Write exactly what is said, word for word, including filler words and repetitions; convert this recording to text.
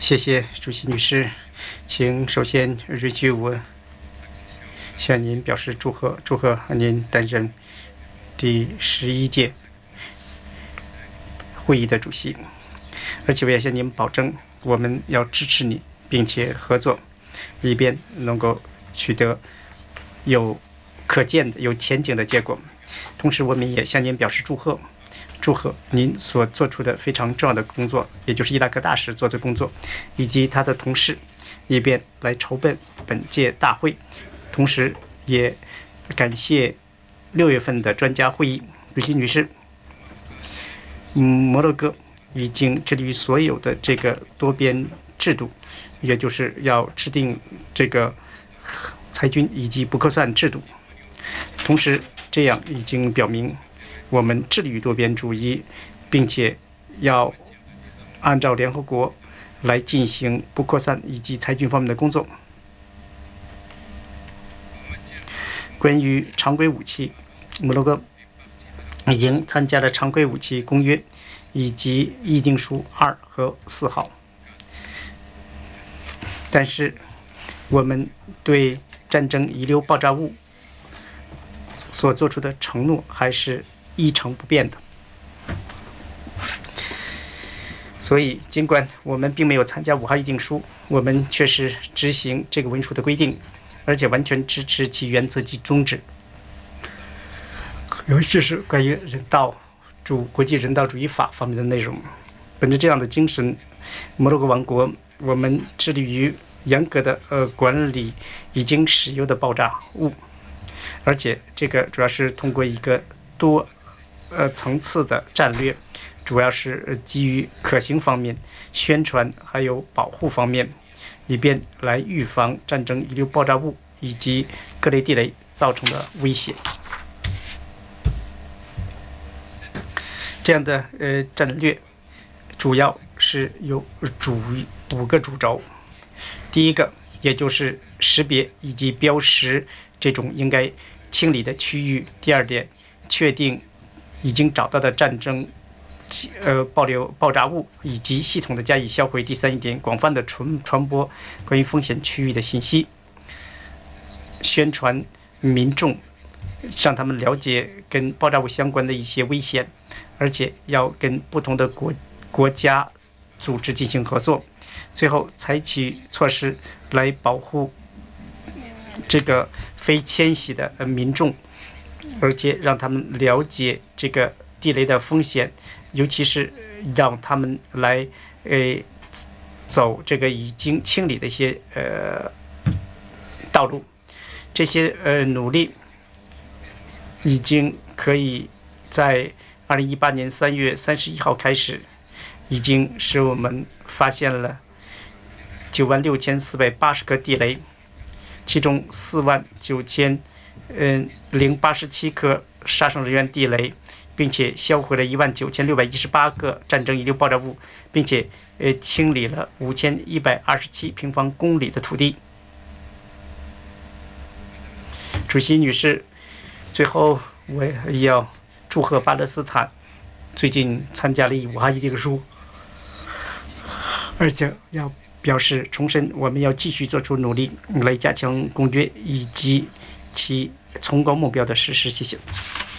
谢谢主席女士，请首先允许我向您表示祝贺，祝贺您担任第十一届会议的主席，而且我也向您保证，我们要支持你，并且合作，以便能够取得有可见的、有前景的结果。同时，我们也向您表示祝贺。祝贺您所做出的非常重要的工作，也就是伊拉克大使做的工作，以及他的同事，以便来筹备本届大会。同时，也感谢六月份的专家会议。主席女士，嗯，摩洛哥已经致力于所有的这个多边制度，也就是要制定这个裁军以及不扩散制度。同时，这样已经表明我们致力于多边主义，并且要按照联合国来进行不扩散以及裁军方面的工作。关于常规武器，摩洛哥已经参加了常规武器公约以及议定书二和四号，但是我们对战争遗留爆炸物所做出的承诺还是一成不变的。所以，尽管我们并没有参加五号议定书，我们确实执行这个文书的规定，而且完全支持其原则及宗旨，尤其是关于人道主国际人道主义法方面的内容。本着这样的精神，摩洛哥王国我们致力于严格的呃管理已经使用的爆炸物，而且这个主要是通过一个多呃层次的战略，主要是基于可行方面、宣传还有保护方面，以便来预防战争遗留爆炸物以及各类地雷造成的威胁。这样的呃战略主要是有主五个主轴。第一个，也就是识别以及标识这种应该清理的区域。第二点，确定已经找到的战争呃爆流爆炸物以及系统的加以销毁。第三一点，广泛的传传播关于风险区域的信息，宣传民众，让他们了解跟爆炸物相关的一些危险，而且要跟不同的国国家组织进行合作。最后，采取措施来保护这个非迁徙的民众，而且让他们了解这个地雷的风险，尤其是让他们来呃走这个已经清理的一些呃道路。这些呃努力已经可以在二零一八年三月三十一号开始，已经使我们发现了九万六千四百八十个地雷，其中四万九千嗯零八十七颗杀伤人员地雷，并且销毁了一万九千六百一十八个战争遗留爆炸物，并且呃清理了五千一百二十七平方公里的土地。主席女士，最后我也要祝贺巴勒斯坦最近参加了五哈议定书，而且要表示重申，我们要继续做出努力来加强公约以及其崇高目标的实施。谢谢。